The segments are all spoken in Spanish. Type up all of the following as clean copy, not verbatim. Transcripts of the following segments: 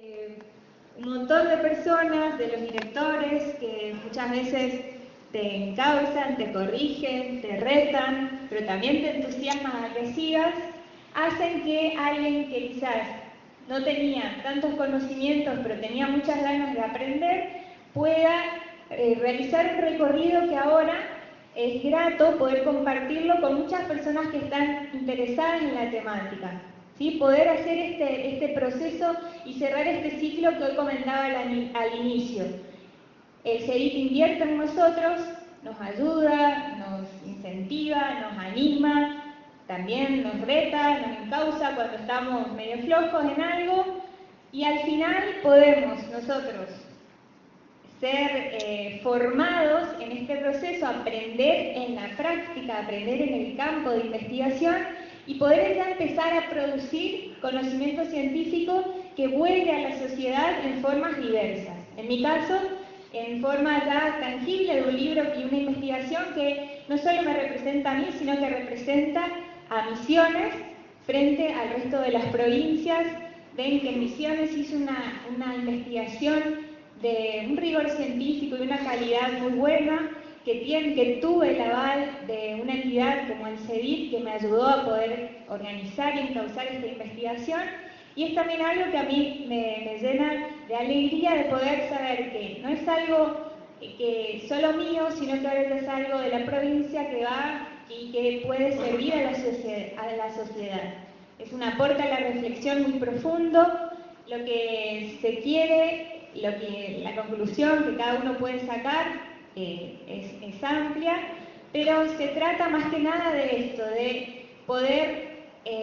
Un montón de personas, de los directores, que muchas veces te encauzan, te corrigen, te retan, pero también te entusiasman a que sigas, hacen que alguien que quizás no tenía tantos conocimientos, pero tenía muchas ganas de aprender, pueda realizar un recorrido que ahora es grato poder compartirlo con muchas personas que están interesadas en la temática. ¿Sí? Poder hacer este proceso y cerrar este ciclo que hoy comentaba al inicio. El CEDIT invierte en nosotros, nos ayuda, nos incentiva, nos anima, también nos reta, nos encausa cuando estamos medio flojos en algo, y al final podemos nosotros ser formados en este proceso, aprender en la práctica, aprender en el campo de investigación y poder ya empezar a producir conocimiento científico que vuelve a la sociedad en formas diversas. En mi caso, en forma ya tangible de un libro y una investigación que no solo me representa a mí, sino que representa a Misiones frente al resto de las provincias. Ven que en Misiones hizo una investigación de un rigor científico y una calidad muy buena, que tuve el aval de una entidad como el CEDIT, que me ayudó a poder organizar y encauzar esta investigación. Y es también algo que a mí me llena de alegría de poder saber que no es algo que solo mío, sino que ahora es algo de la provincia que va y que puede servir a la sociedad. Es un aporte a la reflexión muy profundo, lo que se quiere, la conclusión que cada uno puede sacar es amplia, pero se trata más que nada de esto, de poder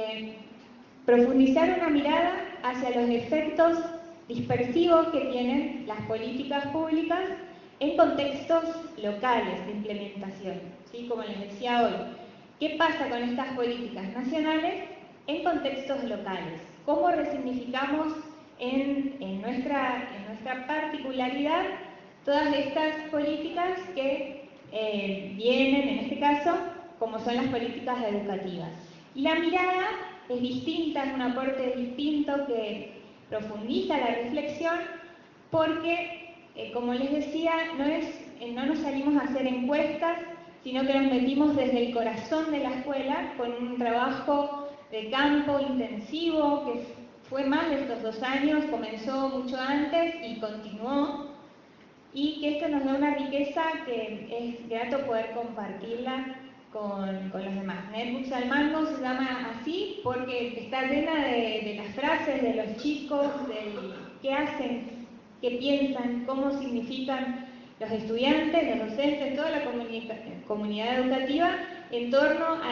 profundizar una mirada hacia los efectos dispersivos que tienen las políticas públicas en contextos locales de implementación, ¿sí? Como les decía hoy, ¿qué pasa con estas políticas nacionales en contextos locales? ¿Cómo resignificamos en nuestra particularidad todas estas políticas que vienen, en este caso, como son las políticas educativas? Y la mirada es distinta, es un aporte distinto que profundiza la reflexión porque, como les decía, no nos salimos a hacer encuestas, sino que nos metimos desde el corazón de la escuela con un trabajo de campo intensivo que fue más de estos 2 años, comenzó mucho antes y continuó, y que esto nos da una riqueza que es grato poder compartirla con los demás. Netbooks al Mango se llama así porque está llena de las frases de los chicos, del qué hacen, qué piensan, cómo significan los estudiantes, los docentes, toda la comunidad educativa en torno a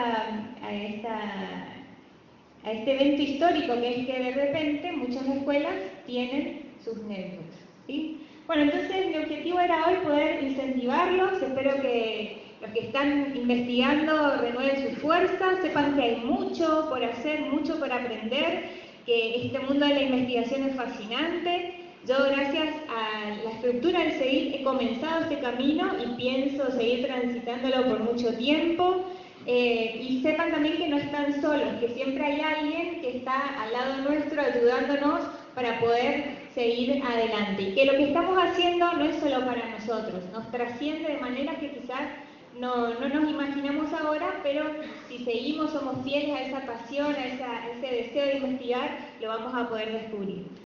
este evento histórico que es que de repente muchas escuelas tienen sus netbooks, ¿sí? Bueno, entonces mi objetivo era hoy poder incentivarlos. Espero que los que están investigando renueven sus fuerzas, sepan que hay mucho por hacer, mucho por aprender, que este mundo de la investigación es fascinante. Yo, gracias a la estructura del CEDIT, he comenzado este camino y pienso seguir transitándolo por mucho tiempo. Y sepan también que no están solos, que siempre hay alguien que está al lado nuestro ayudándonos para poder seguir adelante. Y que lo que estamos haciendo no es solo para nosotros, nos trasciende de maneras que quizás no nos imaginamos ahora, pero si seguimos, somos fieles a esa pasión, a ese deseo de investigar, lo vamos a poder descubrir.